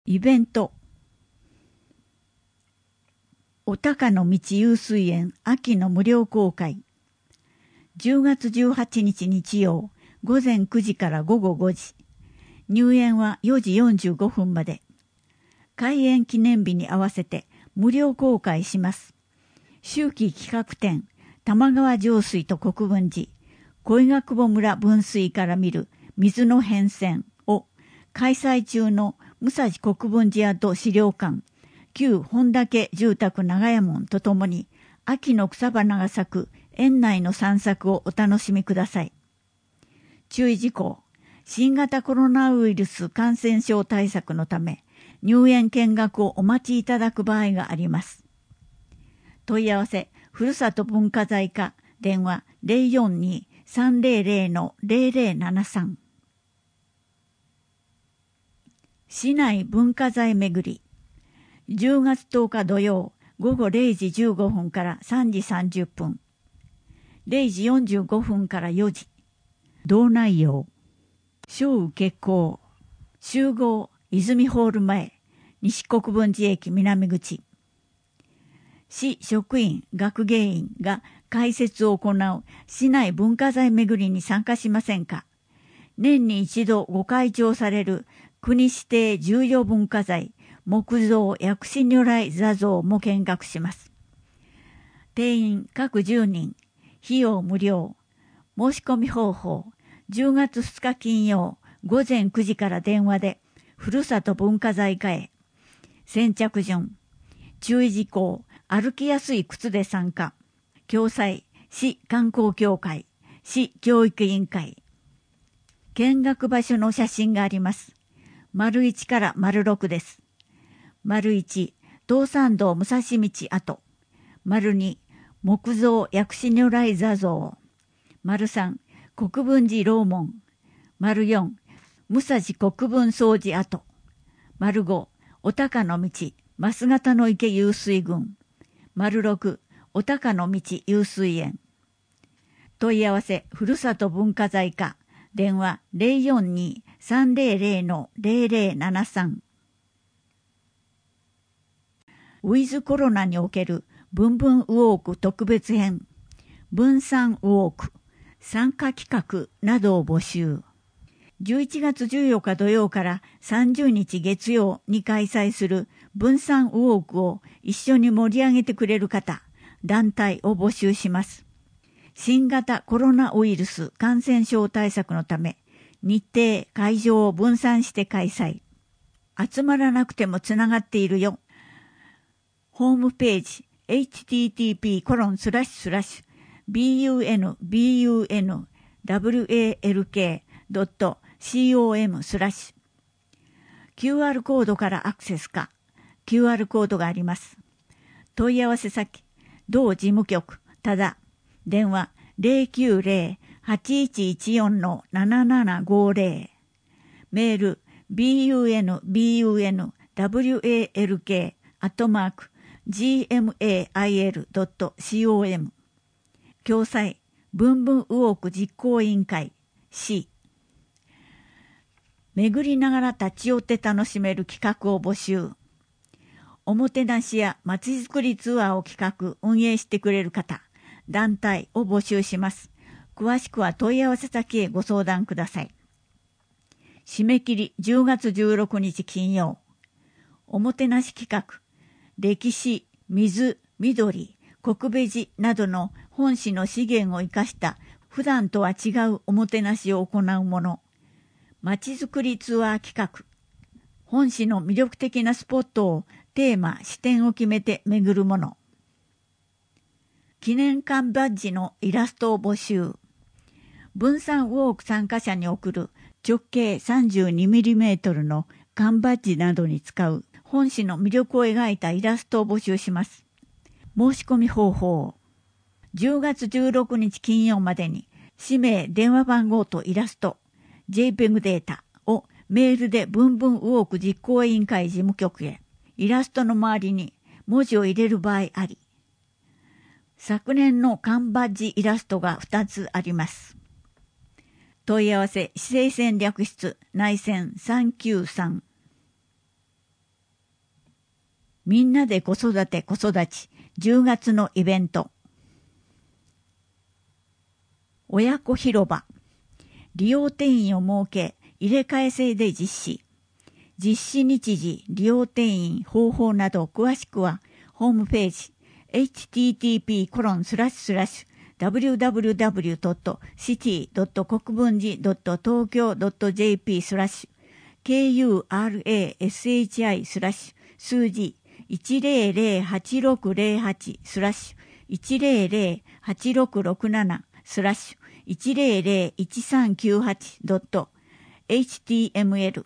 イベント。お高の道湧水園秋の無料公開。10月18日日曜午前9時から午後5時。入園は4時45分まで。開園記念日に合わせて無料公開します。秋季企画展、玉川上水と国分寺、小伊賀久保村分水から見る水の変遷を開催中の武蔵国分寺跡資料館、旧本岳住宅長屋門とともに秋の草花が咲く園内の散策をお楽しみください。注意事項。新型コロナウイルス感染症対策のため入園見学をお待ちいただく場合があります。問い合わせ、ふるさと文化財課、電話 042-300-0073。市内文化財巡り。10月10日土曜午後0時15分から3時30分。0時45分から4時。同内容。小雨決行。集合泉ホール前。西国分寺駅南口。市職員学芸員が開設を行う市内文化財巡りに参加しませんか。年に一度ご開帳される国指定重要文化財木造薬師如来座像も見学します。定員各10人、費用無料。申し込み方法、10月2日金曜午前9時から電話でふるさと文化財課へ。先着順。注意事項、歩きやすい靴で参加。共催、市観光協会、市教育委員会。見学場所の写真があります。丸1から丸6です。丸1、東山道武蔵道跡。丸2、木造薬師如来座像。丸3、国分寺楼門。丸4、武蔵国分総寺跡。丸5、お高の道増形の池湧水群。丸6、お高の道湧水園。問い合わせ、ふるさと文化財課。電話 042-300-0073。ウィズコロナにおけるブンブンウォーク特別編、分散ウォーク、参加企画などを募集。11月14日土曜から30日月曜に開催する分散ウォークを一緒に盛り上げてくれる方、団体を募集します。新型コロナウイルス感染症対策のため、日程、会場を分散して開催。集まらなくてもつながっているよ。ホームページ、http://bunwalk.com/。QR コードからアクセスか。QR コードがあります。問い合わせ先、同事務局、ただ。電話 090-8114-7750。メール bunwalk@gmail.com。共催、ブンブンウォーク実行委員会 C。巡りながら立ち寄って楽しめる企画を募集。おもてなしやまちづくりツアーを企画、運営してくれる方、団体を募集します。詳しくは問い合わせ先へご相談ください。締め切り10月16日金曜。おもてなし企画、歴史、水、緑、国分寺などの本市の資源を生かした普段とは違うおもてなしを行うもの。まちづくりツアー企画。本市の魅力的なスポットをテーマ、視点を決めて巡るもの。記念缶バッジのイラストを募集。分散ウォーク参加者に送る直径 32mm の缶バッジなどに使う本市の魅力を描いたイラストを募集します。申し込み方法。10月16日金曜までに氏名、電話番号とイラスト、JPEG データをメールでブンブンウォーク実行委員会事務局へ。イラストの周りに文字を入れる場合あり。昨年の缶バッジイラストが2つあります。問い合わせ、市政戦略室内線393。 みんなで子育て子育ち10月のイベント。親子広場。利用定員を設け、入れ替え制で実施。実施日時、利用定員、方法など詳しくは、ホームページ、http://www.city.国分寺.tokyo.jp/KURASHI/ 数字100-8608/100-1398.html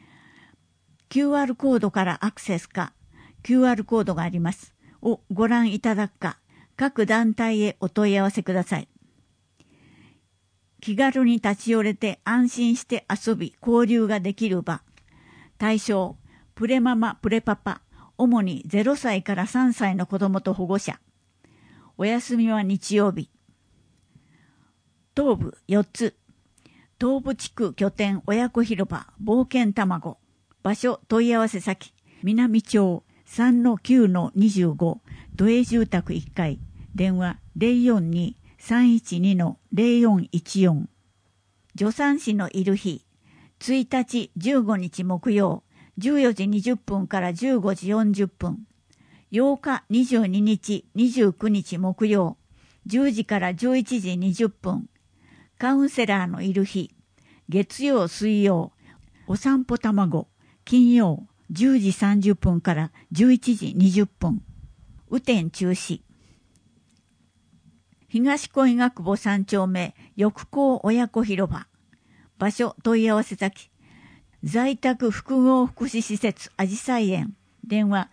QR コードからアクセスか、QR コードがあります。をご覧いただくか、各団体へお問い合わせください。気軽に立ち寄れて安心して遊び、交流ができる場。対象、プレママ、プレパパ、主に0歳から3歳の子どもと保護者。お休みは日曜日。東部4つ。東部地区拠点親子広場、冒険卵。場所、問い合わせ先、南町 3-9-25、都営住宅1階、電話 042-312-0414。助産師のいる日、1日15日木曜、14時20分から15時40分。8日22日29日木曜、10時から11時20分。カウンセラーのいる日、月曜水曜、お散歩卵、金曜10時30分から11時20分。雨天中止。東恋学部3丁目翼高親子広場。場所問い合わせ先。在宅複合福祉施設あじさい園。電話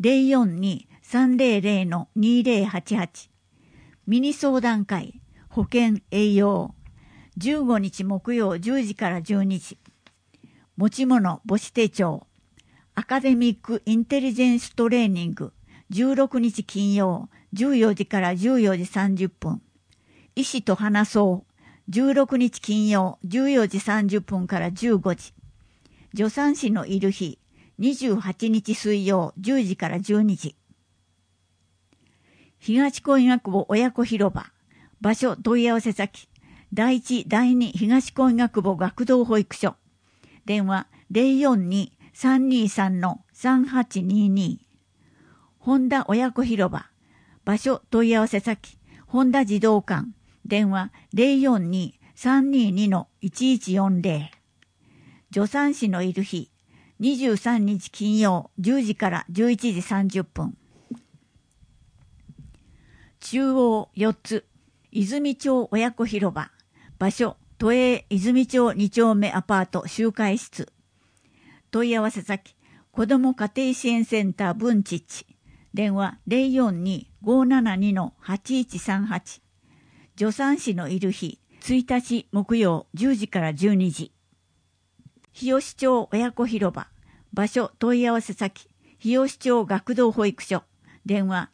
042-300-2088。ミニ相談会。保健栄養。15日木曜10時から12時。持ち物母子手帳。アカデミックインテリジェンストレーニング。16日金曜14時から14時30分。医師と話そう。16日金曜14時30分から15時。助産師のいる日。28日水曜10時から12時。東恋学部親子広場。場所問い合わせ先。第1、第2東恋学部学童保育所。電話 042-323-3822。本田親子広場。場所問い合わせ先。本田児童館。電話 042-322-1140。助産師のいる日。23日金曜10時から11時30分。中央4つ。泉町親子広場。場所、都営泉町2丁目アパート集会室。問い合わせ先、子ども家庭支援センター文ちっち。電話 042-572-8138。助産師のいる日、1日木曜10時から12時。日吉町親子広場。場所、問い合わせ先、日吉町学童保育所。電話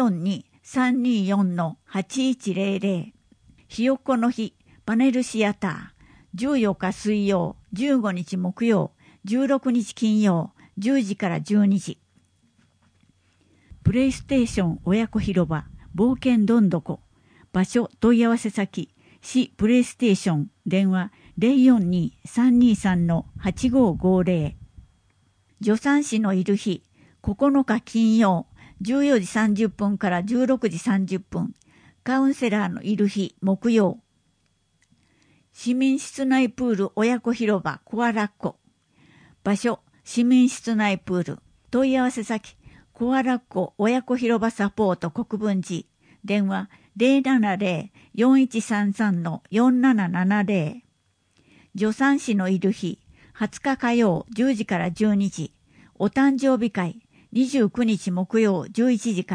042-324-8100。ひよっこの日、パネルシアター。14日水曜、15日木曜、16日金曜、10時から12時。プレイステーション親子広場、冒険どんどこ。場所、問い合わせ先、市プレイステーション。電話 042-323-8550。助産師のいる日、9日金曜、14時30分から16時30分。カウンセラーのいる日、木曜。市民室内プール親子広場コアラッコ。場所、市民室内プール。問い合わせ先、コアラッコ親子広場サポート国分寺。電話 070-4133-4770。助産師のいる日、20日火曜10時から12時。お誕生日会、29日木曜11時から。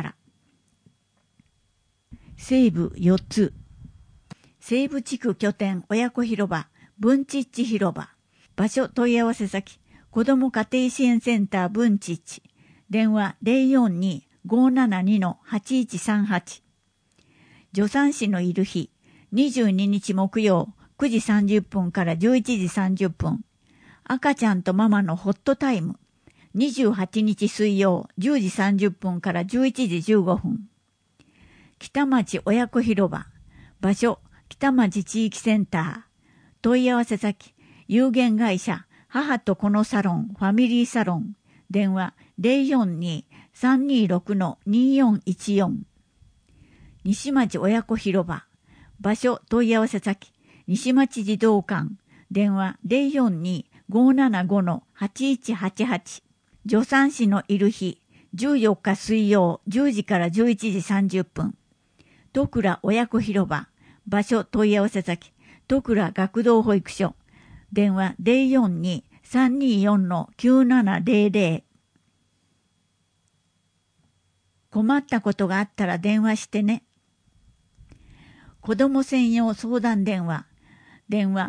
西部4つ。西部地区拠点親子広場、文ちっち広場。場所問い合わせ先、子ども家庭支援センター文ちっち。電話 042-572-8138。助産師のいる日、22日木曜9時30分から11時30分。赤ちゃんとママのホットタイム。 28日水曜10時30分から11時15分。北町親子広場。場所、北町地域センター。問い合わせ先、有限会社、母と子のサロン、ファミリーサロン。電話、042-326-2414。西町親子広場。場所、問い合わせ先、西町児童館。電話、042-575-8188。助産師のいる日、14日水曜10時から11時30分。戸倉親子広場。場所問い合わせ先、戸倉学童保育所。電話 042-324-9700。困ったことがあったら電話してね。子ども専用相談電話。電話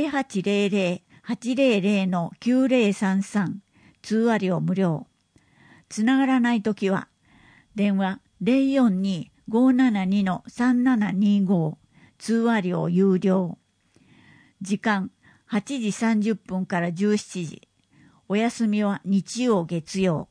0800-800-9033。通話料無料。つながらないときは、電話 042-572-3725。通話料有料。時間8時30分から17時。お休みは日曜月曜。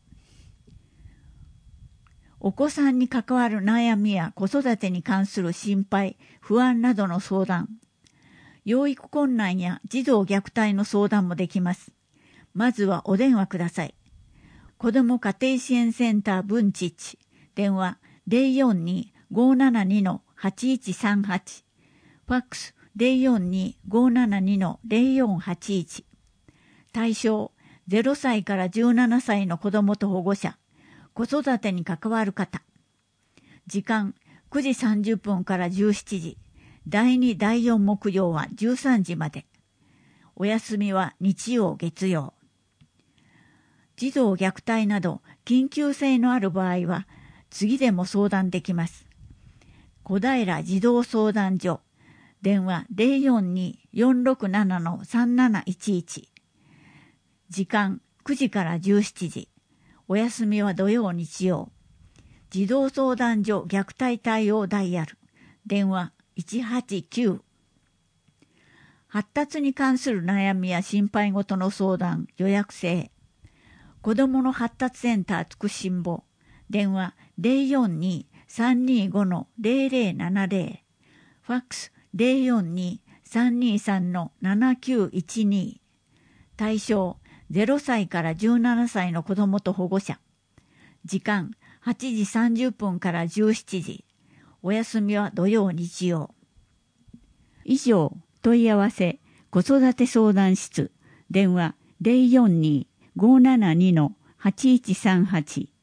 お子さんに関わる悩みや子育てに関する心配、不安などの相談。養育困難や児童虐待の相談もできます。まずはお電話ください。子ども家庭支援センター文ちち。電話 042-572-8138。ファックス 042-572-0481。対象0歳から17歳の子どもと保護者。子育てに関わる方。時間9時30分から17時。第2、第4木曜は13時まで。お休みは日曜月曜。児童虐待など緊急性のある場合は次でも相談できます。小平児童相談所。電話 042-467-3711。時間9時から17時。お休みは土曜日曜。児童相談所虐待対応ダイヤル。電話189。発達に関する悩みや心配事の相談、予約制。子どもの発達センターつくしんぼ。電話 042-325-0070。ファックス 042-323-7912。対象0歳から17歳の子どもと保護者。時間8時30分から17時。お休みは土曜日曜。以上、問い合わせ子育て相談室。電話 042-572-8138。